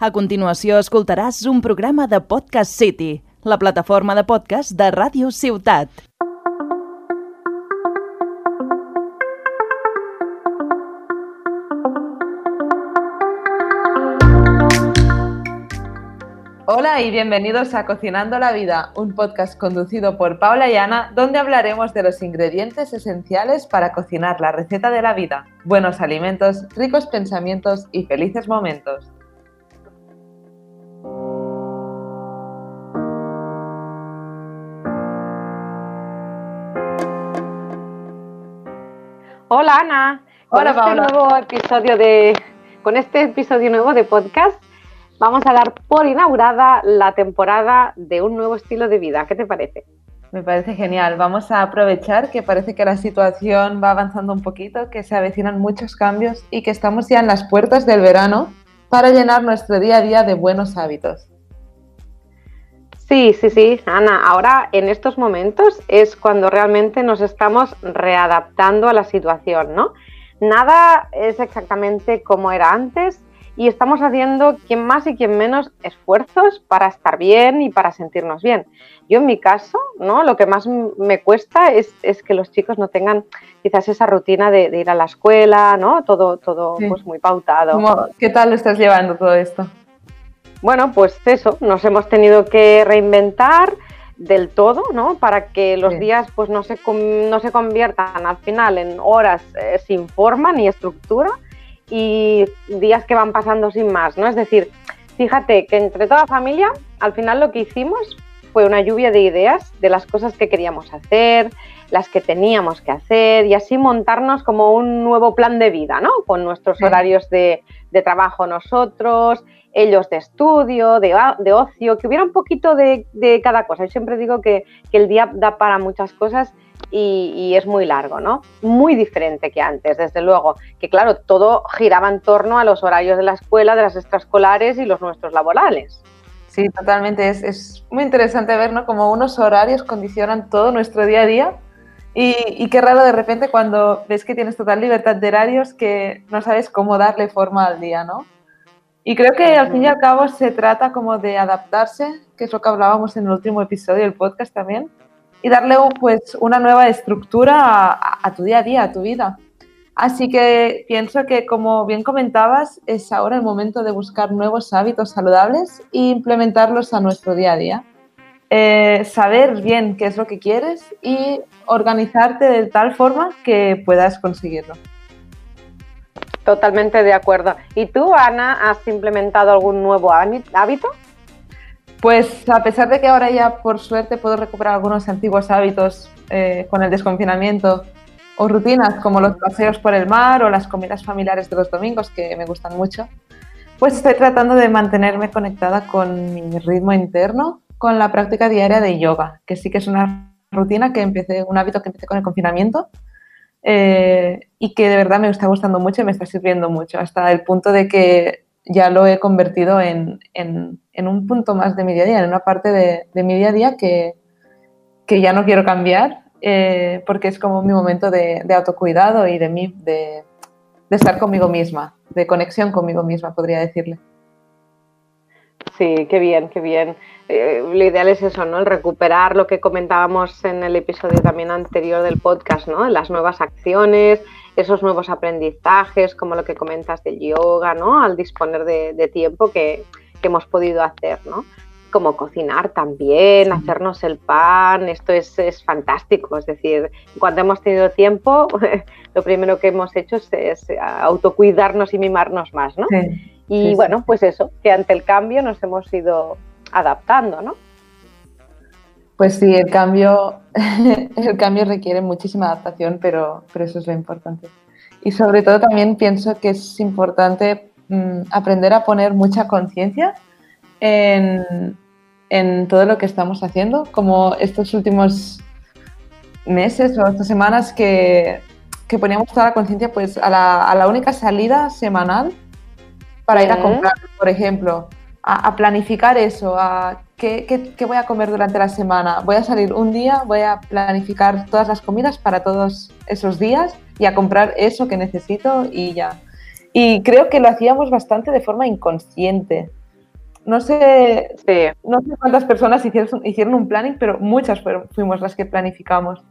A continuació escoltaràs un programa de Podcast City, la plataforma de podcast de Ràdio Ciutat. Hola y bienvenidos a Cocinando la Vida, un podcast conducido por Paula y Ana, donde hablaremos de los ingredientes esenciales para cocinar la receta de la vida, buenos alimentos, ricos pensamientos y felices momentos. Hola Ana, Hola, Paula. Con este episodio nuevo de podcast vamos a dar por inaugurada la temporada de un nuevo estilo de vida. ¿Qué te parece? Me parece genial. Vamos a aprovechar que parece que la situación va avanzando un poquito, que se avecinan muchos cambios y que estamos ya en las puertas del verano para llenar nuestro día a día de buenos hábitos. Sí, Ana, ahora en estos momentos es cuando realmente nos estamos readaptando a la situación, ¿no? Nada es exactamente como era antes y estamos haciendo quien más y quien menos esfuerzos para estar bien y para sentirnos bien. Yo en mi caso, ¿no? Lo que más me cuesta es que los chicos no tengan quizás esa rutina de ir a la escuela, ¿no? Todo sí. Pues muy pautado. ¿Qué tal lo estás llevando todo esto? Bueno, pues eso, nos hemos tenido que reinventar del todo, ¿no? Para que los días pues no se conviertan al final en horas sin forma ni estructura y días que van pasando sin más, ¿no? Es decir, fíjate que entre toda la familia, al final lo que hicimos fue una lluvia de ideas de las cosas que queríamos hacer, las que teníamos que hacer y así montarnos como un nuevo plan de vida, ¿no? Con nuestros horarios de trabajo nosotros, ellos de estudio, de ocio, que hubiera un poquito de cada cosa. Yo siempre digo que el día da para muchas cosas y es muy largo, ¿no? Muy diferente que antes, desde luego. Que claro, todo giraba en torno a los horarios de la escuela, de las extraescolares y los nuestros laborales. Sí, totalmente. Es muy interesante ver, ¿no? Cómo unos horarios condicionan todo nuestro día a día y qué raro de repente cuando ves que tienes total libertad de horarios que no sabes cómo darle forma al día, ¿no? Y creo que al fin y al cabo se trata como de adaptarse, que es lo que hablábamos en el último episodio del podcast también, y darle pues una nueva estructura a tu día a día, a tu vida. Así que pienso que, como bien comentabas, es ahora el momento de buscar nuevos hábitos saludables e implementarlos a nuestro día a día. Saber bien qué es lo que quieres y organizarte de tal forma que puedas conseguirlo. Totalmente de acuerdo. ¿Y tú, Ana, has implementado algún nuevo hábito? Pues a pesar de que ahora ya por suerte puedo recuperar algunos antiguos hábitos con el desconfinamiento o rutinas como los paseos por el mar o las comidas familiares de los domingos que me gustan mucho, pues estoy tratando de mantenerme conectada con mi ritmo interno, con la práctica diaria de yoga, que sí que es una rutina un hábito que empecé con el confinamiento. Y que de verdad me está gustando mucho y me está sirviendo mucho, hasta el punto de que ya lo he convertido en un punto más de mi día a día, en una parte de mi día a día que ya no quiero cambiar, porque es como mi momento de autocuidado y de estar conmigo misma, de conexión conmigo misma, podría decirle. Sí, qué bien, qué bien. Lo ideal es eso, ¿no? El recuperar lo que comentábamos en el episodio también anterior del podcast, ¿no? Las nuevas acciones, esos nuevos aprendizajes, como lo que comentas del yoga, ¿no? Al disponer de tiempo que hemos podido hacer, ¿no? Como cocinar también, hacernos el pan, esto es fantástico. Es decir, cuando hemos tenido tiempo, lo primero que hemos hecho es autocuidarnos y mimarnos más, ¿no? Sí. Y bueno, pues eso, que ante el cambio nos hemos ido adaptando, ¿no? Pues sí, el cambio requiere muchísima adaptación, pero eso es lo importante. Y sobre todo también pienso que es importante aprender a poner mucha conciencia en todo lo que estamos haciendo, como estos últimos meses o estas semanas que poníamos toda la conciencia pues a la única salida semanal para ir a comprar, por ejemplo, a planificar eso, a qué voy a comer durante la semana. Voy a salir un día, voy a planificar todas las comidas para todos esos días y a comprar eso que necesito y ya. Y creo que lo hacíamos bastante de forma inconsciente, No sé, Sí. no sé cuántas personas hicieron un planning, pero muchas fuimos las que planificamos.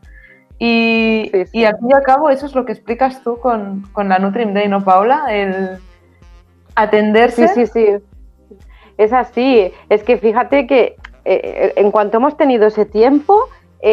Y al fin y al cabo eso es lo que explicas tú con la Nutrim Day, ¿no, Paula? El atenderse. Sí. Es así. Es que fíjate que en cuanto hemos tenido ese tiempo,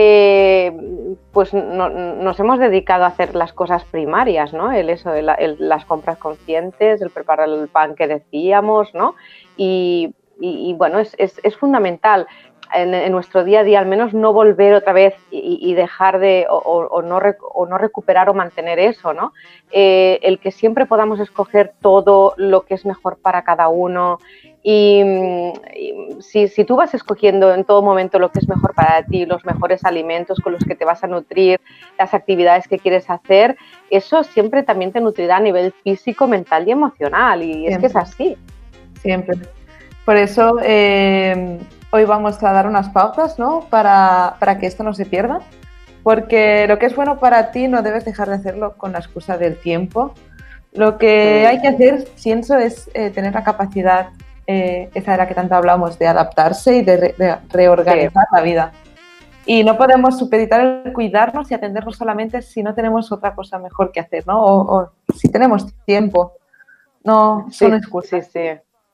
pues nos hemos dedicado a hacer las cosas primarias, ¿no? Las compras conscientes, el preparar el pan que decíamos, ¿no? Y bueno, es fundamental en nuestro día a día, al menos no volver otra vez y dejar de, o no recuperar o mantener eso, ¿no? El que siempre podamos escoger todo lo que es mejor para cada uno. Y si tú vas escogiendo en todo momento lo que es mejor para ti, los mejores alimentos con los que te vas a nutrir, las actividades que quieres hacer, eso siempre también te nutrirá a nivel físico, mental y emocional. Y siempre. Es que es así. Siempre. Por eso hoy vamos a dar unas pautas, ¿no? Para que esto no se pierda. Porque lo que es bueno para ti no debes dejar de hacerlo con la excusa del tiempo. Lo que hay que hacer, pienso, es tener la capacidad, esa de la que tanto hablamos, de adaptarse y de reorganizar la vida. Y no podemos supeditar el cuidarnos y atendernos solamente si no tenemos otra cosa mejor que hacer, ¿no? O si tenemos tiempo. No son excusas. Sí.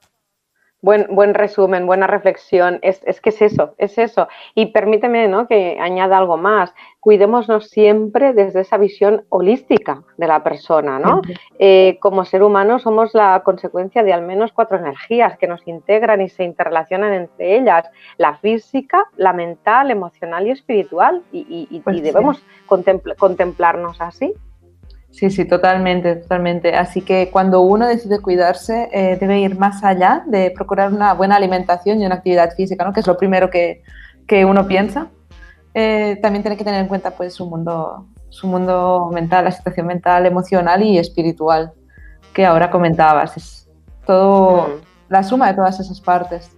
Buen resumen, buena reflexión. Es que es eso. Y permíteme, ¿no?, que añada algo más. Cuidémonos siempre desde esa visión holística de la persona, ¿no? Como ser humano somos la consecuencia de al menos 4 energías que nos integran y se interrelacionan entre ellas: la física, la mental, emocional y espiritual. Y debemos contemplarnos así. Sí, totalmente. Así que cuando uno decide cuidarse, debe ir más allá de procurar una buena alimentación y una actividad física, ¿no? Que es lo primero que uno piensa. También tiene que tener en cuenta, pues, su mundo mental, la situación mental, emocional y espiritual, que ahora comentabas. Es todo la suma de todas esas partes.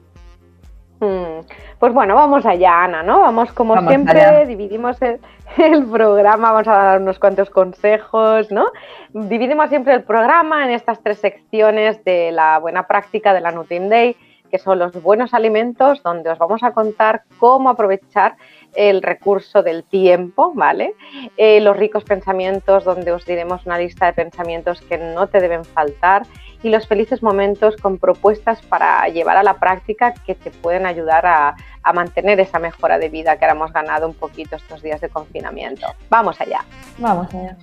Pues bueno, vamos allá, Ana, ¿no? Vamos siempre allá. Dividimos el programa, vamos a dar unos cuantos consejos, ¿no? Dividimos siempre el programa en estas 3 secciones de la buena práctica de la Nutrim Day, que son los buenos alimentos, donde os vamos a contar cómo aprovechar el recurso del tiempo, ¿vale? Los ricos pensamientos, donde os diremos una lista de pensamientos que no te deben faltar, y los felices momentos con propuestas para llevar a la práctica que te pueden ayudar a mantener esa mejora de vida que ahora hemos ganado un poquito estos días de confinamiento. ¡Vamos allá! Vamos allá.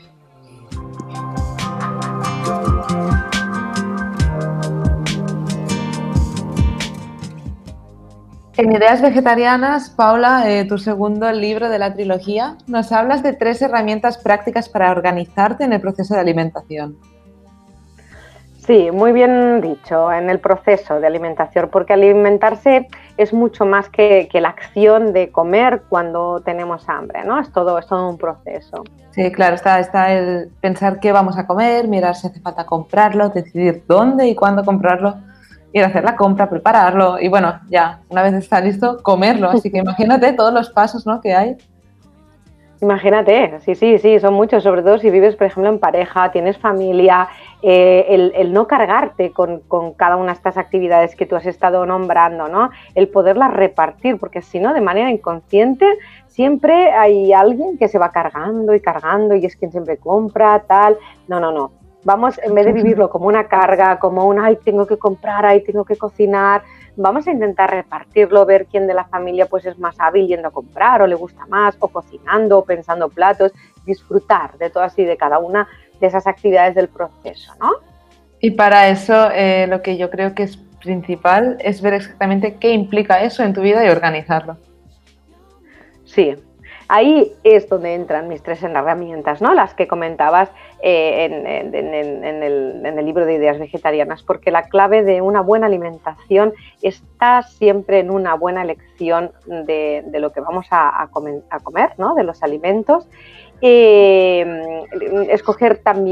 En Ideas Vegetarianas, Paula, tu segundo libro de la trilogía, nos hablas de 3 herramientas prácticas para organizarte en el proceso de alimentación. Sí, muy bien dicho, en el proceso de alimentación, porque alimentarse es mucho más que la acción de comer cuando tenemos hambre, ¿no? Es todo un proceso. Sí, claro, está el pensar qué vamos a comer, mirar si hace falta comprarlo, decidir dónde y cuándo comprarlo, ir a hacer la compra, prepararlo y bueno, ya, una vez está listo, comerlo. Así que imagínate todos los pasos, ¿no?, que hay. Imagínate, sí, son muchos, sobre todo si vives, por ejemplo, en pareja, tienes familia, el no cargarte con cada una de estas actividades que tú has estado nombrando, ¿no? El poderlas repartir, porque si no, de manera inconsciente, siempre hay alguien que se va cargando y es quien siempre compra, tal. No. Vamos, en vez de vivirlo como una carga, como ay, tengo que comprar, ay, tengo que cocinar, vamos a intentar repartirlo, ver quién de la familia pues es más hábil yendo a comprar o le gusta más, o cocinando, o pensando platos, disfrutar de todas y de cada una de esas actividades del proceso, ¿no? Y para eso lo que yo creo que es principal es ver exactamente qué implica eso en tu vida y organizarlo. Sí. Ahí es donde entran mis 3 herramientas, ¿no? Las que comentabas en el libro de Ideas Vegetarianas, porque la clave de una buena alimentación está siempre en una buena elección de lo que vamos a comer, ¿no?, de los alimentos. Escoger también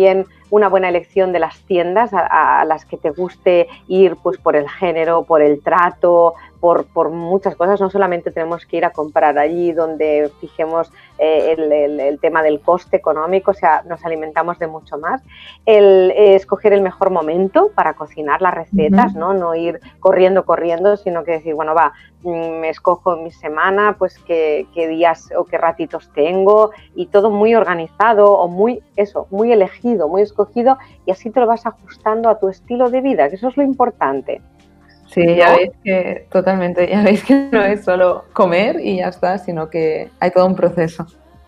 una buena elección de las tiendas a las que te guste ir, pues por el género, por el trato, por muchas cosas. No solamente tenemos que ir a comprar allí donde fijemos el tema del coste económico, o sea, nos alimentamos de mucho más. Escoger el mejor momento para cocinar las recetas, no ir corriendo, sino que decir, bueno, me escojo mi semana, pues qué días o qué ratitos tengo, y todo muy organizado o muy elegido, muy escogido, y así te lo vas ajustando a tu estilo de vida, que eso es lo importante. Sí, ¿no? Ya veis que totalmente, ya veis que no es solo comer y ya está, sino que hay todo un proceso.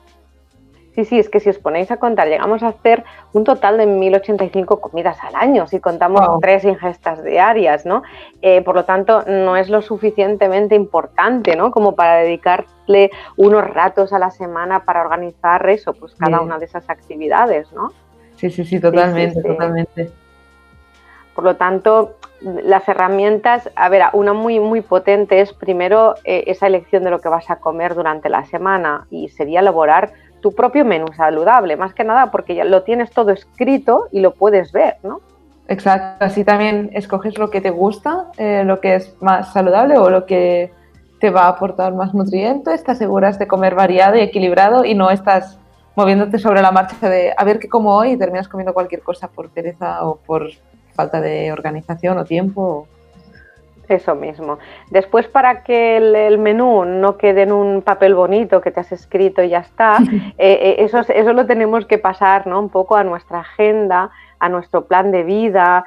Sí, es que si os ponéis a contar, llegamos a hacer un total de 1085 comidas al año, si contamos 3 ingestas diarias, ¿no? Por lo tanto, no es lo suficientemente importante, ¿no? Como para dedicarle unos ratos a la semana para organizar eso, pues cada una de esas actividades, ¿no? Sí, totalmente, totalmente. Por lo tanto, las herramientas, una muy, muy potente es primero esa elección de lo que vas a comer durante la semana, y sería elaborar tu propio menú saludable, más que nada porque ya lo tienes todo escrito y lo puedes ver, ¿no? Exacto, así también escoges lo que te gusta, lo que es más saludable o lo que te va a aportar más nutrientes, te aseguras de comer variado y equilibrado y no estás moviéndote sobre la marcha de a ver qué como hoy y terminas comiendo cualquier cosa por pereza o por falta de organización o tiempo. Eso mismo. Después, para que el menú no quede en un papel bonito que te has escrito y ya está, eso lo tenemos que pasar, ¿no? Un poco a nuestra agenda, a nuestro plan de vida,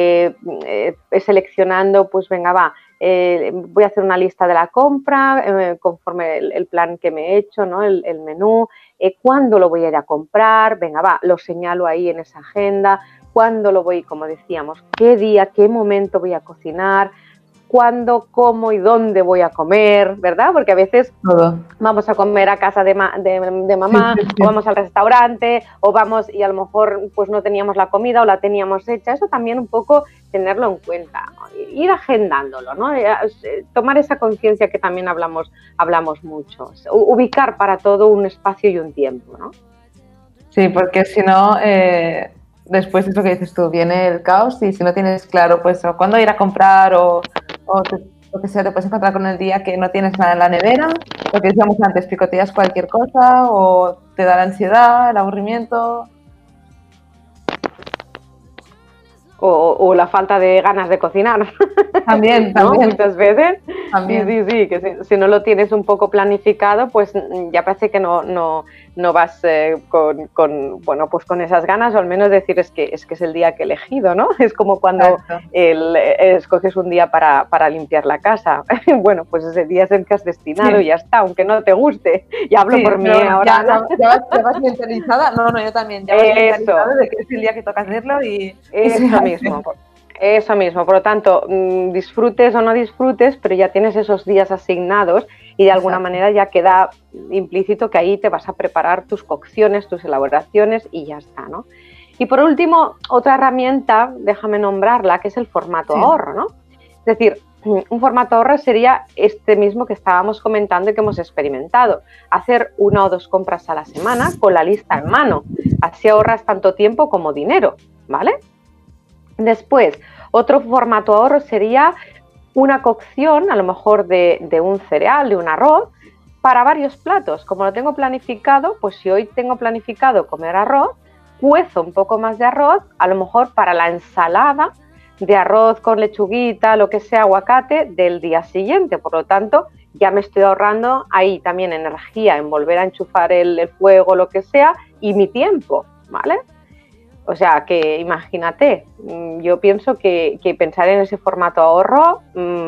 seleccionando, pues venga, voy a hacer una lista de la compra conforme el plan que me he hecho, ¿no? El menú, cuándo lo voy a ir a comprar, venga, lo señalo ahí en esa agenda, cuándo lo voy, como decíamos, qué día, qué momento voy a cocinar, cuándo, cómo y dónde voy a comer, ¿verdad? Porque a veces vamos a comer a casa de mamá, o vamos al restaurante, o vamos y a lo mejor pues no teníamos la comida o la teníamos hecha. Eso también un poco tenerlo en cuenta, ¿no? Ir agendándolo, ¿no? Tomar esa conciencia que también hablamos mucho, ubicar para todo un espacio y un tiempo, ¿no? Sí, porque si no, después es lo que dices tú, viene el caos, y si no tienes claro pues o cuándo ir a comprar o lo que sea, te puedes encontrar con el día que no tienes nada en la nevera, lo que decíamos antes, picoteas cualquier cosa o te da la ansiedad, el aburrimiento. O la falta de ganas de cocinar. También. ¿No? Muchas veces. También. Sí, que si no lo tienes un poco planificado, pues ya parece que no vas con esas ganas, o al menos decir es que es el día que he elegido, ¿no? Es como cuando escoges un día para limpiar la casa. Bueno, pues ese día es el que has destinado y ya está, aunque no te guste. Ya hablo por mí ahora. Ya vas mentalizada. No, yo también. Ya vas mentalizada de que es el día que toca hacerlo y Eso mismo, por lo tanto, disfrutes o no disfrutes, pero ya tienes esos días asignados y de alguna manera ya queda implícito que ahí te vas a preparar tus cocciones, tus elaboraciones y ya está, ¿no? Y por último, otra herramienta, déjame nombrarla, que es el formato ahorro, ¿no? Es decir, un formato ahorro sería este mismo que estábamos comentando y que hemos experimentado, hacer 1 o 2 compras a la semana con la lista en mano, así ahorras tanto tiempo como dinero, ¿vale? Después, otro formato ahorro sería una cocción, a lo mejor de un cereal, de un arroz, para varios platos. Como lo tengo planificado, pues si hoy tengo planificado comer arroz, cuezo un poco más de arroz, a lo mejor para la ensalada de arroz con lechuguita, lo que sea, aguacate, del día siguiente. Por lo tanto, ya me estoy ahorrando ahí también energía en volver a enchufar el fuego, lo que sea, y mi tiempo, ¿vale? O sea, que imagínate, yo pienso que pensar en ese formato ahorro,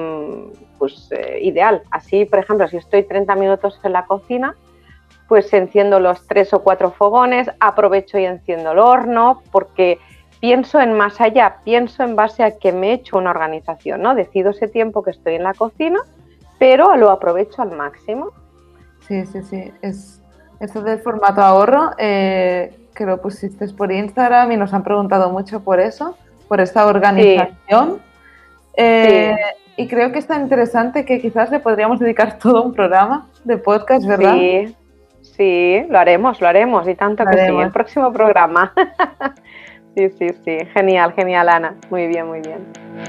ideal. Así, por ejemplo, si estoy 30 minutos en la cocina, pues enciendo los 3 o 4 fogones, aprovecho y enciendo el horno, porque pienso en más allá, pienso en base a que me he hecho una organización, ¿no? Decido ese tiempo que estoy en la cocina, pero lo aprovecho al máximo. Sí. Esto del formato ahorro, que lo pusiste por Instagram y nos han preguntado mucho por eso, por esta organización. Y creo que es tan interesante que quizás le podríamos dedicar todo un programa de podcast, ¿verdad? Sí, lo haremos, y tanto que sí, el próximo programa. Sí. Genial, Ana. Muy bien, muy bien.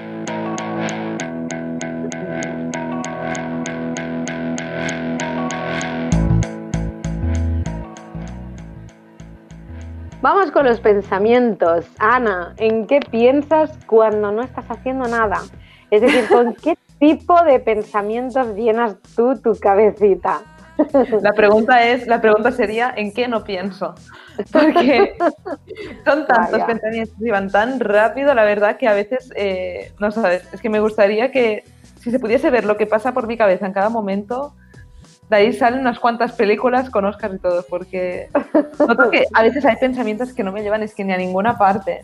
Vamos con los pensamientos. Ana, ¿en qué piensas cuando no estás haciendo nada? Es decir, ¿con qué tipo de pensamientos llenas tú tu cabecita? La pregunta sería, ¿en qué no pienso? Porque son tantos pensamientos y van tan rápido, la verdad, que a veces, no sabes, es que me gustaría que si se pudiese ver lo que pasa por mi cabeza en cada momento, de ahí salen unas cuantas películas con Oscars y todo, porque noto que a veces hay pensamientos que no me llevan, es que ni a ninguna parte,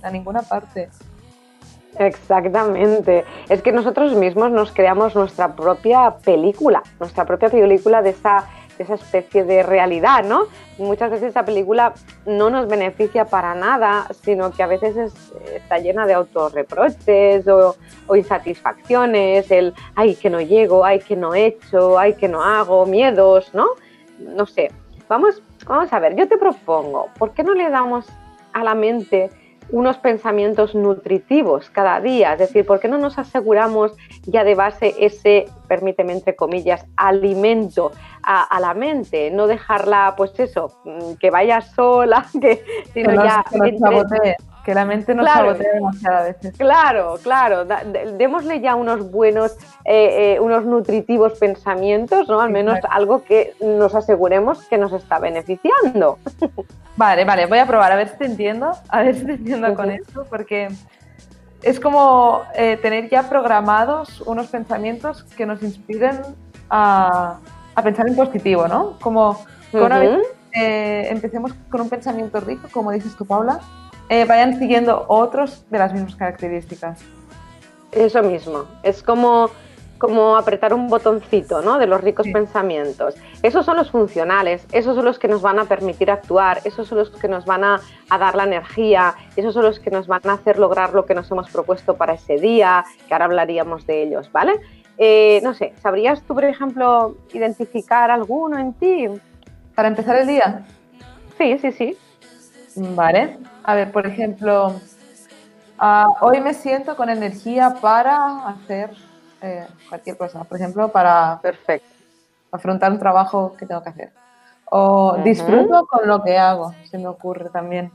Exactamente. Es que nosotros mismos nos creamos nuestra propia película de esa especie de realidad, ¿no? Muchas veces esa película no nos beneficia para nada, sino que a veces está llena de autorreproches o insatisfacciones, el ay, que no llego, ay, que no he hecho, ay, que no hago, miedos, ¿no? No sé. Vamos a ver, yo te propongo, ¿por qué no le damos a la mente unos pensamientos nutritivos cada día? Es decir, ¿por qué no nos aseguramos ya de base ese, permíteme entre comillas, alimento a la mente? No dejarla, pues eso, que vaya sola, sino que la mente nos sabotea demasiado a veces. Claro, démosle ya unos buenos, unos nutritivos pensamientos, ¿no? Al menos algo que nos aseguremos que nos está beneficiando. Vale, voy a probar, a ver si te entiendo con esto, porque es como tener ya programados unos pensamientos que nos inspiren a pensar en positivo, ¿no? Como una vez empecemos con un pensamiento rico, como dices tú, Paula, vayan siguiendo otros de las mismas características. Eso mismo, es como apretar un botoncito, ¿no? De los ricos pensamientos. Esos son los funcionales, esos son los que nos van a permitir actuar, esos son los que nos van a dar la energía, esos son los que nos van a hacer lograr lo que nos hemos propuesto para ese día, que ahora hablaríamos de ellos, ¿vale? No sé, ¿sabrías tú, por ejemplo, identificar alguno en ti? ¿Para empezar el día? Sí. Vale. A ver, por ejemplo, hoy me siento con energía para hacer cualquier cosa. Por ejemplo, para afrontar un trabajo que tengo que hacer. O disfruto con lo que hago, se me ocurre también.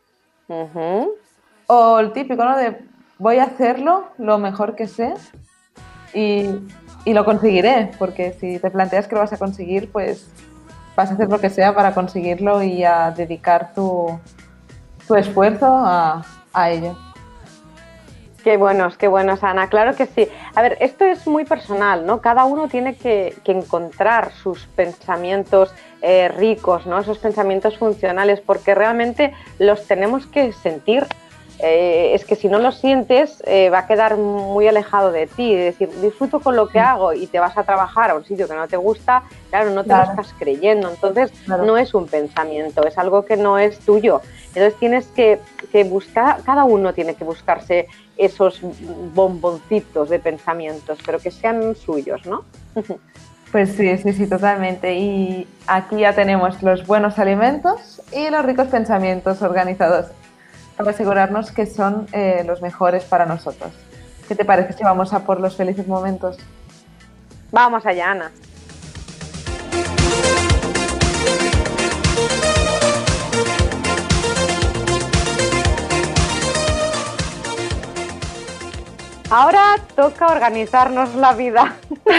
O el típico, ¿no? De voy a hacerlo lo mejor que sé y lo conseguiré, porque si te planteas que lo vas a conseguir, pues vas a hacer lo que sea para conseguirlo y a dedicar tu esfuerzo a ello. Qué buenos, Ana. Claro que sí. A ver, esto es muy personal, ¿no? Cada uno tiene que encontrar sus pensamientos ricos, ¿no? Esos pensamientos funcionales, porque realmente los tenemos que sentir. Es que si no lo sientes, va a quedar muy alejado de ti. Es decir, disfruto con lo que hago y te vas a trabajar a un sitio que no te gusta, claro, no te lo estás creyendo. Entonces, no es un pensamiento, es algo que no es tuyo. Entonces, tienes que buscar, cada uno tiene que buscarse esos bomboncitos de pensamientos, pero que sean suyos, ¿no? Pues sí, totalmente. Y aquí ya tenemos los buenos alimentos y los ricos pensamientos organizados para asegurarnos que son los mejores para nosotros. ¿Qué te parece si vamos a por los felices momentos? Vamos allá, Ana. Ahora toca organizarnos la vida.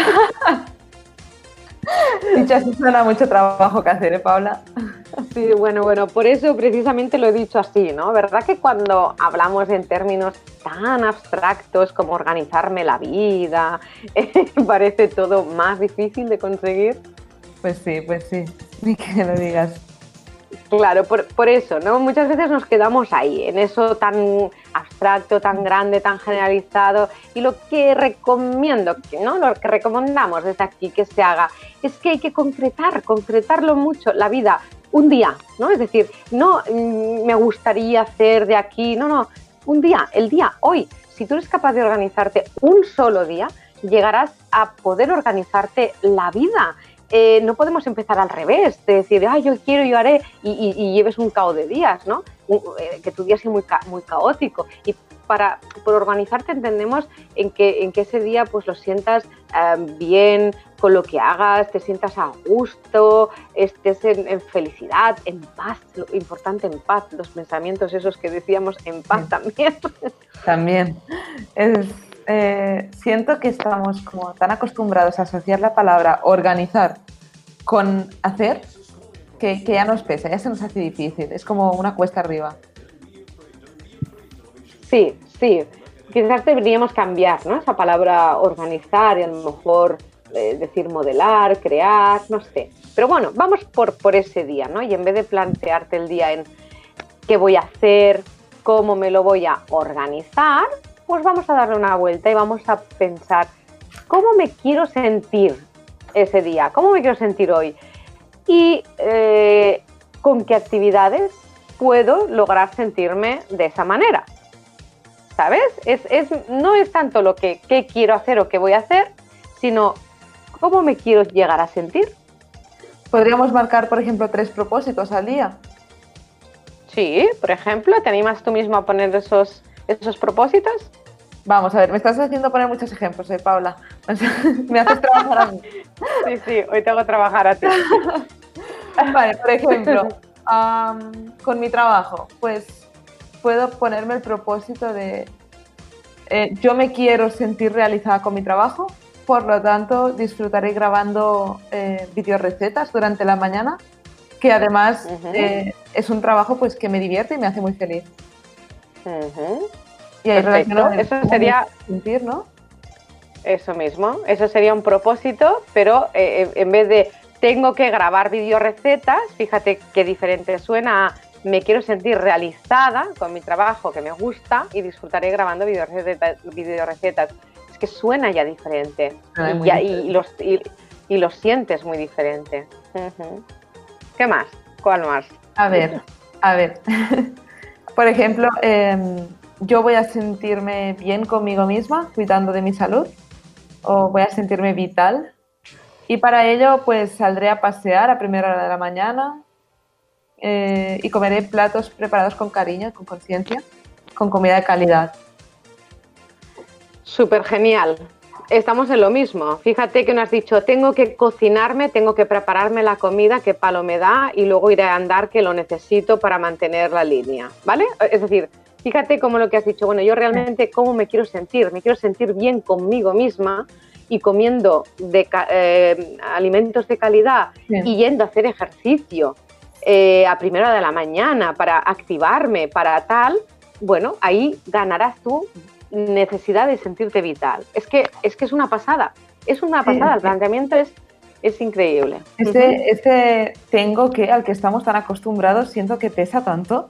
Dicho así, suena mucho trabajo que hacer, Paula? Sí, bueno, por eso precisamente lo he dicho así, ¿no? ¿Verdad que cuando hablamos en términos tan abstractos como organizarme la vida, parece todo más difícil de conseguir? Pues sí, ni que lo digas. Claro, por eso, ¿no? Muchas veces nos quedamos ahí, en eso tan abstracto, tan grande, tan generalizado, y lo que recomiendo, ¿no? Lo que recomendamos desde aquí que se haga es que hay que concretarlo mucho, la vida, un día, ¿no? Es decir, no me gustaría hacer de aquí, no, un día, el día, hoy. Si tú eres capaz de organizarte un solo día, llegarás a poder organizarte la vida. no podemos empezar al revés, de decir, yo quiero, yo haré, y lleves un caos de días, ¿no? Que tu día sea muy caótico. Y por organizarte entendemos en que ese día pues lo sientas bien con lo que hagas, te sientas a gusto, estés en felicidad, en paz, lo importante, en paz, los pensamientos esos que decíamos, en paz también. También. Siento que estamos como tan acostumbrados a asociar la palabra organizar con hacer que ya nos pesa, ya se nos hace difícil, es como una cuesta arriba. Sí, quizás deberíamos cambiar, ¿no? Esa palabra organizar y a lo mejor decir modelar, crear, no sé. Pero bueno, vamos por ese día, ¿no? Y en vez de plantearte el día en qué voy a hacer, cómo me lo voy a organizar, pues vamos a darle una vuelta y vamos a pensar cómo me quiero sentir ese día, cómo me quiero sentir hoy y con qué actividades puedo lograr sentirme de esa manera. ¿Sabes? No es tanto lo que qué quiero hacer o qué voy a hacer, sino cómo me quiero llegar a sentir. ¿Podríamos marcar, por ejemplo, 3 propósitos al día? Sí, por ejemplo, ¿te animas tú mismo a poner esos propósitos? Vamos a ver, me estás haciendo poner muchos ejemplos, Paula. Me haces trabajar a mí. Sí, hoy tengo que trabajar a ti. Vale, por ejemplo, con mi trabajo, pues puedo ponerme el propósito de yo me quiero sentir realizada con mi trabajo, por lo tanto disfrutaré grabando videorecetas durante la mañana, que además es un trabajo pues que me divierte y me hace muy feliz. Y ahí perfecto, eso sería sentir, ¿no? Eso mismo, eso sería un propósito, pero en vez de tengo que grabar videorecetas, fíjate qué diferente suena a me quiero sentir realizada con mi trabajo que me gusta y disfrutaré grabando videorecetas. Es que suena ya diferente y los sientes muy diferente. ¿Qué más? ¿Cuál más? A ver. Por ejemplo, yo voy a sentirme bien conmigo misma, cuidando de mi salud, o voy a sentirme vital. Y para ello, pues saldré a pasear a primera hora de la mañana y comeré platos preparados con cariño, con conciencia, con comida de calidad. Súper genial. Estamos en lo mismo. Fíjate que nos has dicho, tengo que cocinarme, tengo que prepararme la comida, qué palo me da, y luego iré a andar, que lo necesito para mantener la línea, ¿vale? Es decir, fíjate cómo lo que has dicho, bueno, yo realmente cómo me quiero sentir bien conmigo misma y comiendo alimentos de calidad y yendo a hacer ejercicio a primera hora de la mañana para activarme, para tal, bueno, ahí ganarás tu necesidad de sentirte vital. Es que es una pasada, el planteamiento es increíble. Ese tengo que, al que estamos tan acostumbrados, siento que pesa tanto.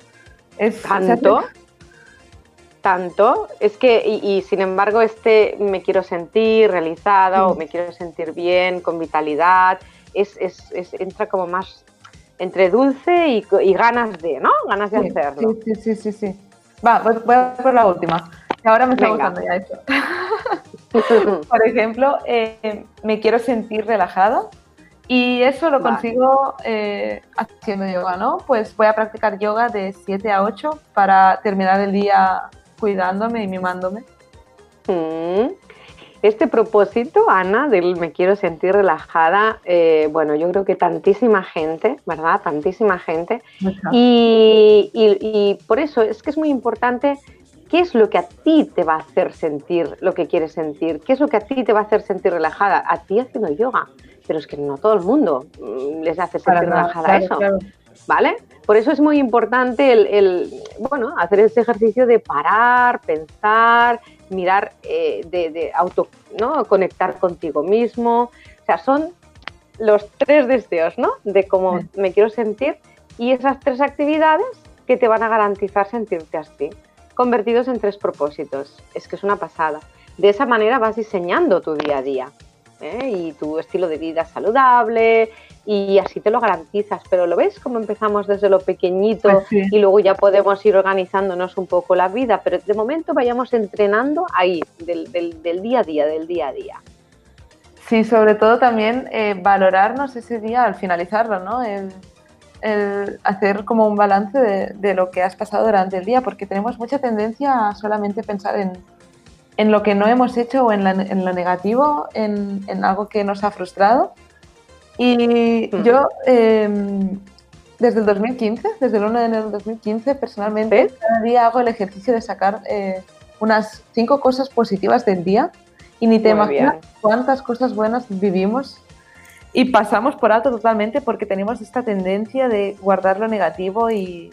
Tanto, es que, y sin embargo, me quiero sentir realizada o me quiero sentir bien, con vitalidad, entra como más entre dulce y ganas de, ¿no? Ganas de hacerlo. Sí. Va, voy a por la última. Ahora me está gustando ya esto. Por ejemplo, me quiero sentir relajada y eso lo consigo haciendo yoga, ¿no? Pues voy a practicar yoga de 7 a 8 para terminar el día cuidándome y mimándome. Este propósito, Ana, del me quiero sentir relajada, bueno, yo creo que tantísima gente, ¿verdad? Tantísima gente. Y por eso es que es muy importante qué es lo que a ti te va a hacer sentir lo que quieres sentir, qué es lo que a ti te va a hacer sentir relajada, a ti haciendo yoga, pero es que no todo el mundo les hace sentir relajada eso, ¿vale? Por eso es muy importante bueno, hacer ese ejercicio de parar, pensar, mirar, ¿no? Conectar contigo mismo. O sea, son los 3 deseos, ¿no? De cómo me quiero sentir y esas 3 actividades que te van a garantizar sentirte así, convertidos en 3 propósitos. Es que es una pasada. De esa manera vas diseñando tu día a día y tu estilo de vida saludable y así te lo garantizas. Pero ¿lo ves cómo empezamos desde lo pequeñito? Pues sí. Y luego ya podemos ir organizándonos un poco la vida? Pero de momento vayamos entrenando ahí, del día a día, Sí, sobre todo también valorarnos ese día al finalizarlo, ¿no? El hacer como un balance de lo que has pasado durante el día, porque tenemos mucha tendencia a solamente pensar en lo que no hemos hecho o en lo negativo, en algo que nos ha frustrado. Y yo, desde el 2015, desde el 1 de enero del 2015, personalmente, cada día hago el ejercicio de sacar unas 5 cosas positivas del día y ni te imaginas cuántas cosas buenas vivimos y pasamos por alto totalmente porque tenemos esta tendencia de guardar lo negativo y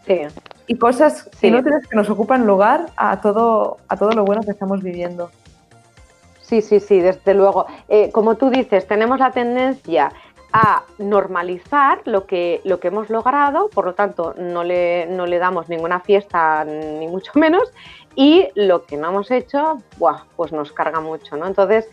cosas inútiles que nos ocupan lugar a todo lo bueno que estamos viviendo. Sí, desde luego. Como tú dices, tenemos la tendencia a normalizar lo que hemos logrado, por lo tanto no le damos ninguna fiesta ni mucho menos, y lo que no hemos hecho, pues nos carga mucho, ¿no? Entonces,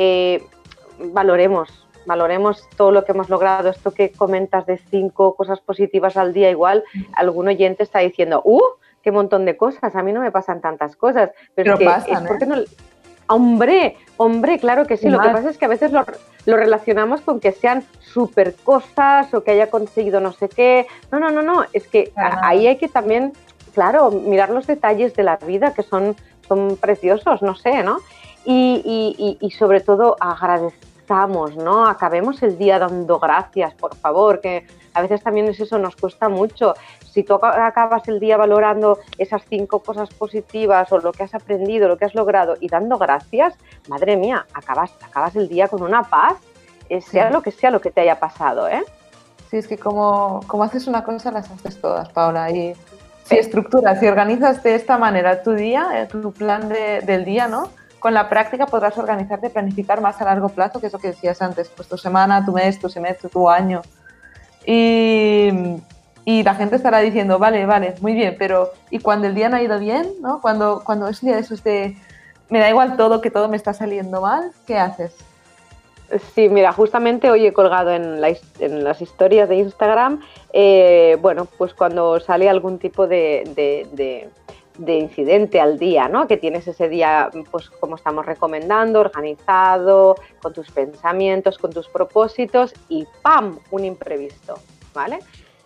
valoremos todo lo que hemos logrado. Esto que comentas de 5 cosas positivas al día, igual algún oyente está diciendo, qué montón de cosas, a mí no me pasan tantas cosas, pero es que pasan, es porque no... Hombre, claro que sí. Lo que pasa es que a veces lo relacionamos con que sean súper cosas o que haya conseguido no sé qué. No. Es que ahí hay que también, claro, mirar los detalles de la vida que son preciosos, no sé, ¿no? Y sobre todo agradezcamos, ¿no? Acabemos el día dando gracias, por favor, que a veces también es eso, nos cuesta mucho. Si tú acabas el día valorando esas 5 cosas positivas o lo que has aprendido, lo que has logrado y dando gracias, madre mía, acabas el día con una paz, sea lo que te haya pasado, ¿eh? Sí, es que como haces una cosa, las haces todas, Paula. Y si estructuras, si organizas de esta manera tu día, tu plan del día, ¿no? Con la práctica podrás organizarte, planificar más a largo plazo, que es lo que decías antes, pues tu semana, tu mes, tu semestre, tu año. Y la gente estará diciendo, vale, muy bien, pero ¿y cuando el día no ha ido bien? ¿No? Cuando es un día de esos de me da igual todo, que todo me está saliendo mal, ¿qué haces? Sí, mira, justamente hoy he colgado en las historias de Instagram, bueno, pues cuando sale algún tipo de incidente al día, ¿no? Que tienes ese día, pues como estamos recomendando, organizado, con tus pensamientos, con tus propósitos y ¡pam! Un imprevisto, ¿vale?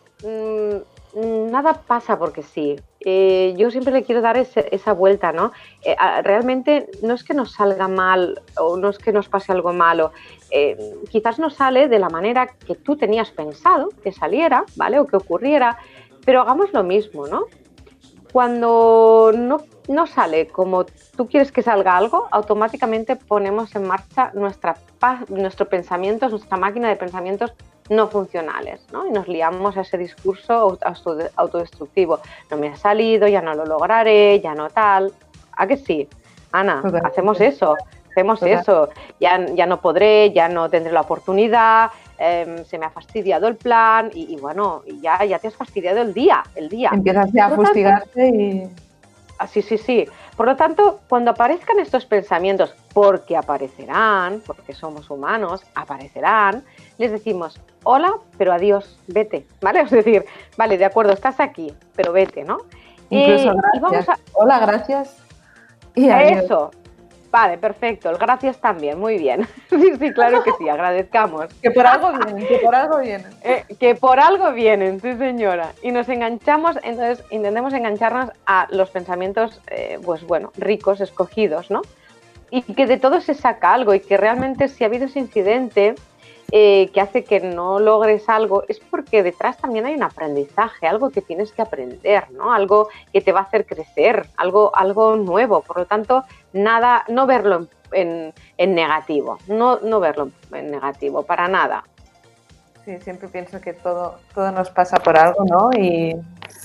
Nada pasa porque sí. Yo siempre le quiero dar esa vuelta, ¿no? Realmente no es que nos salga mal o no es que nos pase algo malo. Quizás no sale de la manera que tú tenías pensado que saliera, ¿vale? O que ocurriera, pero hagamos lo mismo, ¿no? Cuando no sale como tú quieres que salga algo, automáticamente ponemos en marcha nuestro pensamiento, nuestra máquina de pensamientos no funcionales, ¿no? Y nos liamos a ese discurso autodestructivo. No me ha salido, ya no lo lograré, ya no tal. ¿A que sí? Ana, hacemos eso. Ya no podré, ya no tendré la oportunidad, se me ha fastidiado el plan y bueno, ya te has fastidiado el día. Empiezas ya a fustigarte y... Sí. Por lo tanto, cuando aparezcan estos pensamientos, porque aparecerán, porque somos humanos, aparecerán, les decimos, hola, pero adiós, vete, ¿vale? Es decir, vale, de acuerdo, estás aquí, pero vete, ¿no? Incluso gracias. Hola, gracias. Y adiós. Eso. Vale, perfecto. El gracias también, muy bien. Sí, claro que sí, agradezcamos. Que por algo vienen. Que por algo vienen, sí señora. Y nos enganchamos, entonces intentemos engancharnos a los pensamientos, pues bueno, ricos, escogidos, ¿no? Y que de todo se saca algo y que realmente si ha habido ese incidente que hace que no logres algo, es porque detrás también hay un aprendizaje, algo que tienes que aprender, ¿no? Algo que te va a hacer crecer, algo nuevo. Por lo tanto, no verlo en negativo, no verlo en negativo, para nada. Sí, siempre pienso que todo nos pasa por algo, ¿no? Y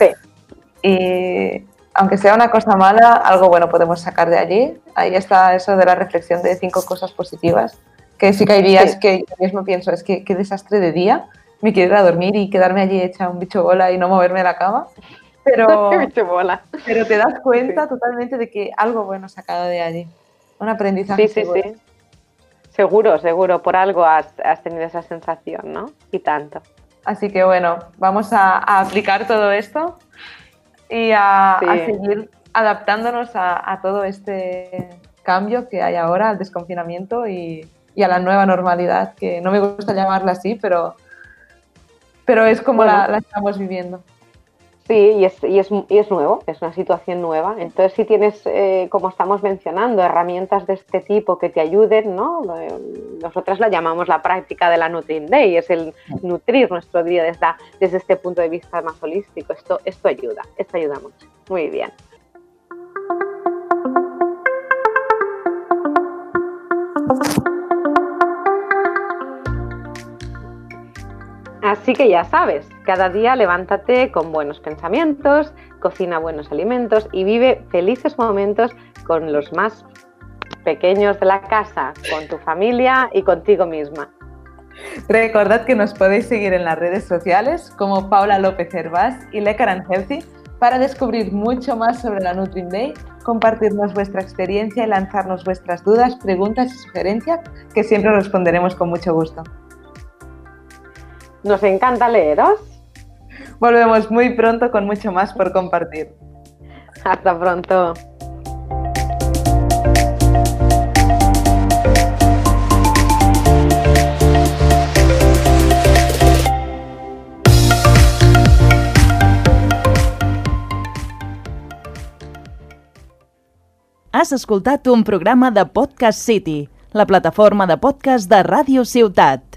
aunque sea una cosa mala, algo bueno podemos sacar de allí. Ahí está eso de la reflexión de 5 cosas positivas. Que sí que hay días que yo mismo pienso, es que qué desastre de día, me quiero ir a dormir y quedarme allí hecha un bicho bola y no moverme de la cama, pero te das cuenta totalmente de que algo bueno has sacado de allí, un aprendizaje seguro. Sí. Seguro, por algo has tenido esa sensación, ¿no? Y tanto. Así que bueno, vamos a aplicar todo esto y a seguir adaptándonos a todo este cambio que hay ahora, al desconfinamiento y y a la nueva normalidad, que no me gusta llamarla así, pero es como la estamos viviendo. Sí, y es nuevo, es una situación nueva. Entonces, si tienes, como estamos mencionando, herramientas de este tipo que te ayuden, ¿no? Nosotras la llamamos la práctica de la Nutrim Day, es el nutrir nuestro día desde este punto de vista más holístico. Esto ayuda mucho. Muy bien. Así que ya sabes, cada día levántate con buenos pensamientos, cocina buenos alimentos y vive felices momentos con los más pequeños de la casa, con tu familia y contigo misma. Recordad que nos podéis seguir en las redes sociales como Paula López Hervás y Lecar and Healthy para descubrir mucho más sobre la Nutrim Day, compartirnos vuestra experiencia y lanzarnos vuestras dudas, preguntas y sugerencias, que siempre responderemos con mucho gusto. Nos encanta leeros. Volvemos muy pronto con mucho más por compartir. Hasta pronto. Has escoltat un programa de Podcast City, la plataforma de podcast de Ràdio Ciutat.